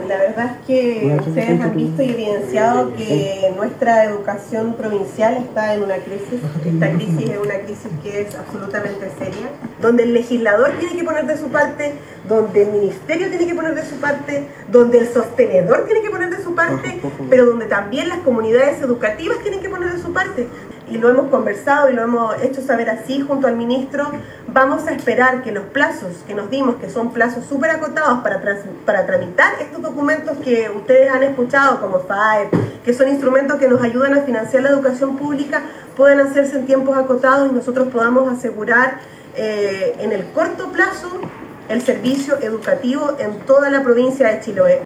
la verdad es que ustedes han visto y evidenciado que nuestra educación provincial está en una crisis. Esta crisis es una crisis que es absolutamente seria, donde el legislador tiene que poner de su parte, donde el ministerio tiene que poner de su parte, donde el sostenedor tiene que poner de su parte, pero donde también las comunidades educativas tienen que poner de su parte. Y lo hemos conversado y lo hemos hecho saber así junto al ministro. Vamos a esperar que los plazos que nos dimos, que son plazos súper acotados para tramitar estos documentos que ustedes han escuchado, como FAEP, que son instrumentos que nos ayudan a financiar la educación pública, puedan hacerse en tiempos acotados y nosotros podamos asegurar en el corto plazo el servicio educativo en toda la provincia de Chiloé.